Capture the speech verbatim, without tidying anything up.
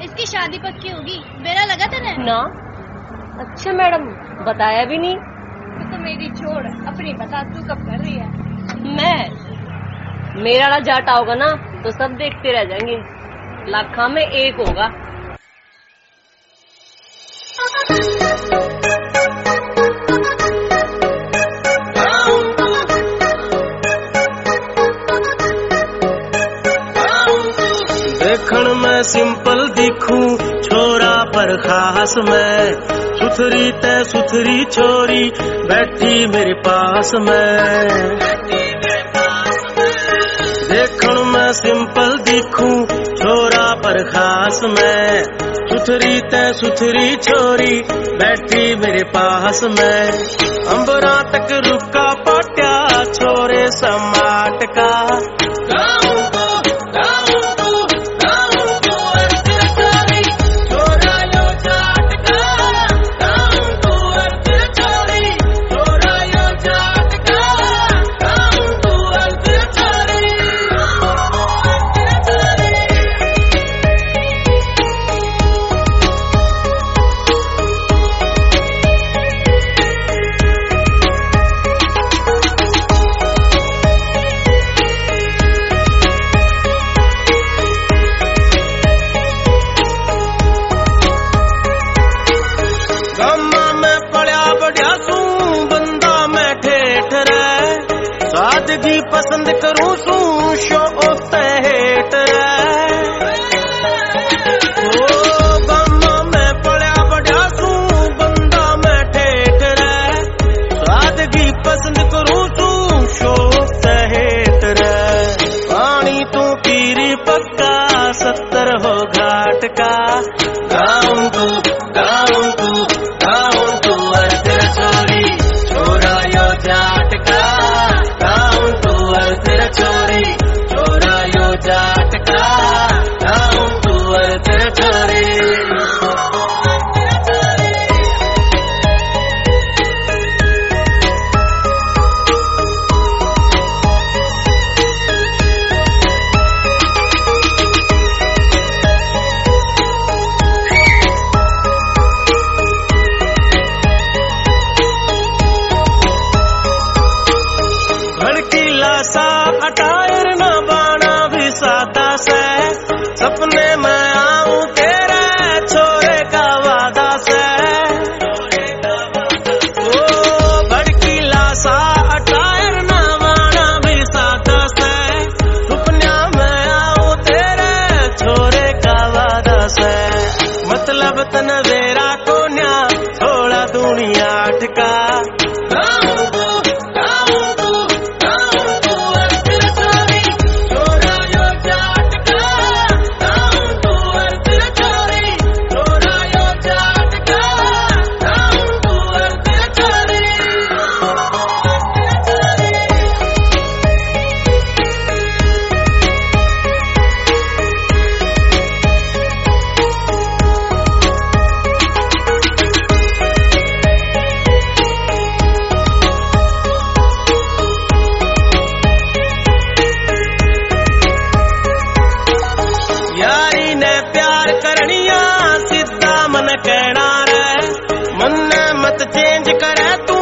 इसकी शादी पक्की होगी, बेरा लगा तेरे ना। अच्छा मैडम, बताया भी नहीं। तू तो मेरी छोड़, अपनी बता, तू कब कर रही है? मैं मेरा ना जाटा होगा ना तो सब देखते रह जाएंगे, लाखा में एक होगा। देखण में सिंपल दिखूं छोरा पर खास मैं, सुथरी ते सुथरी छोरी बैठी मेरे पास में। देखण में सिंपल दिखूं छोरा पर खास मैं, सुथरी ते सुथरी छोरी बैठी मेरे पास में। अंबरा तक रुका पाट्या छोरे समाट का, सादगी पसंद करूं सू शो हेट ओ गम्मा में पड़ा बड़ा सू बंदा मैं ठेठ रे। सादगी पसंद करूं सू शो हेट रे। पानी तू पीरी पक्का सत्तर हो घाट का, गाऊं तू गाऊं तू गाऊं तू अर्थ छोरी छोरा यो जाट का, तेरा छोरी छोरा यो जाट का, गाऊं तू तेरा छोरी। सा अटायर न बाना भी सादा से, सपने में आऊं तेरे छोरे का वादा से। ओ भड़कीला सा अटायर न बाना भी सादा से, सपने में आऊं तेरे छोरे का वादा से। मतलब तनवेरा को न्या थोड़ा दुनिया अटका, कहना रे मन मत चेंज करे तू